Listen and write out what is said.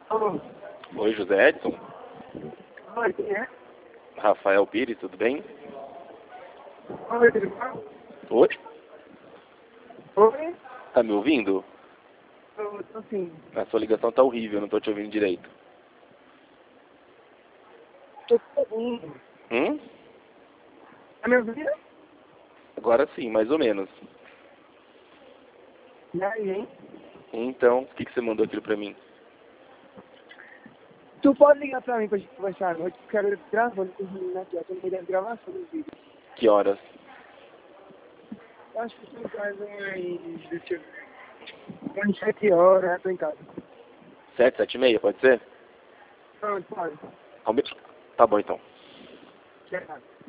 Alô? Oi, José Edson. Oi, quem é? Rafael Pires, tudo bem? Oi, tudo bom? Oi? Oi? Tá me ouvindo? Tô sim. A sua ligação tá horrível, não tô te ouvindo direito. Tô te ouvindo. Hum? Tá me ouvindo? Agora sim, mais ou menos. E aí, hein? Então, o que você mandou aquilo pra mim? Tu pode ligar pra mim pra gente conversar à noite? Eu quero gravando com os meninos aqui. Eu tô no meio da gravação do vídeo. Que horas? Eu acho que tu faz umas... Deixa eu ver. Umas 7 horas, eu tô em casa. 7, 7h30, pode ser? Pronto, pode. Tá bom então. Tchau.